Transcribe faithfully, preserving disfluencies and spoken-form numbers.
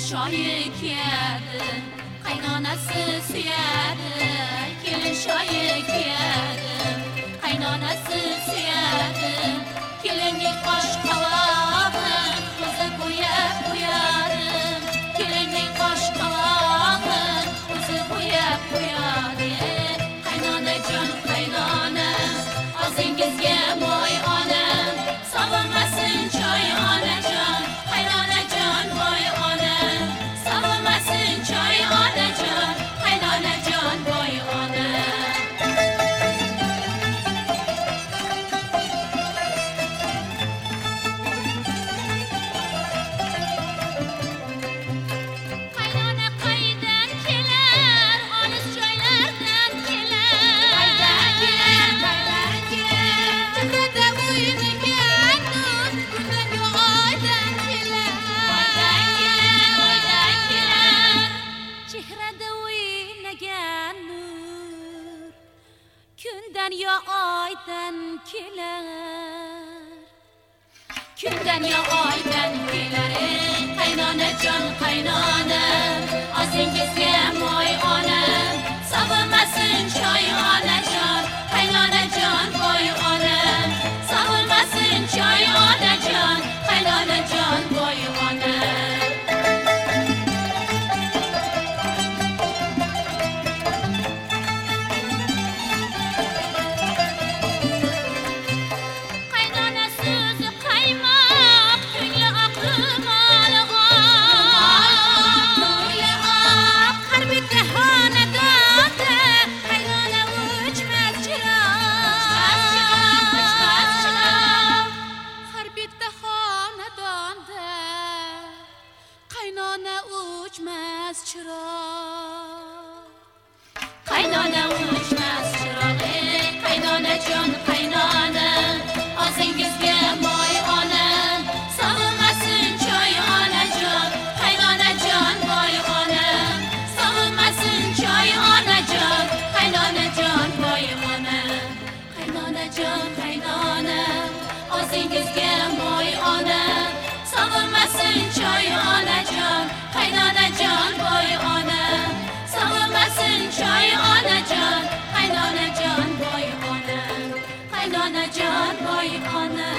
şayı kiyadi, qaynonasi suyadi. Kelin şayı kiyadi, qaynonasi suyadi. Kelinning qosh qovog'i o'zi bo'yab qo'yadi. Kelinning qosh qovog'i o'zi bo'yab qo'yadi. Qaynonajon, qaynona, og'zingizga moy onam, sovimasin choy onajon. Qaynonajon, voy onam, sovimasin choy onajon. Qaynonajon, voy onam. Qaynona qaydan kelar, olis joylardan kelar. Qaydan kelar, qaydan kelar. Chehrada o'ynagan nur, kundan yo oydan kelar. Oydan kelar, oydan kelar. Chehrada o'ynagan nur, kundan yo oydan kelar. Kundan yo oydan kelar. Qaynonajon, qaynona, og'zingizga moy onam, sovimasin choy onajon. Qaynonajon, voy onam, sovimasin choy onajon. Qaynonajon, voy onam. Qaynona so'zi qaymoq, ko'ngli oqim olg'on. Ko'ngli oq, har bitta xonadonda qaynona o'chmas chiroq. Har bitta xonadonda qaynona o'chmas chiroq. Qaynona o'chmas chiroq. Qaynonajon, qaynona, og'zingizga moy onam, sovimasin choy onajon. Qaynonajon, voy onam, sovimasin choy onajon. Qaynonajon, voy onam. Qaynonajon, qaynona, og'zingizga moy onam, sovimasin choy onajon. Qaynonajon, voy onam, sovimasin choy onajon. Qaynonajon, voy onam. Qaynonajon, voy onam.